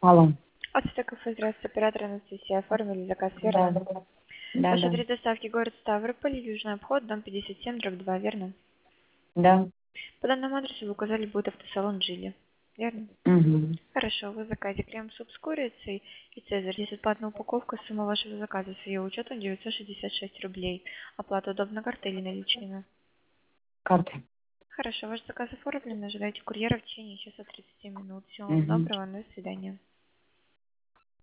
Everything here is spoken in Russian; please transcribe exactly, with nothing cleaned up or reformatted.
Алло. Ацтеков, здравствуйте, оператор Анастасия. Оформили заказ, Да, верно? да, да, Ваш да, адрес доставки город Ставрополь, Южный обход, дом пятьдесят семь, дробь два, верно? да. По данному адресу вы указали, будет автосалон Джили, верно? Угу. Хорошо, вы в заказе крем-суп с курицей и цезарь. Бесплатная упаковка, сумма вашего заказа с ее учетом девятьсот шестьдесят шесть рублей. Оплата удобно картой или наличными? Карты. Хорошо, ваш заказ оформлен, ожидайте курьера в течение часа тридцати минут. Всего вам Угу. доброго, до свидания.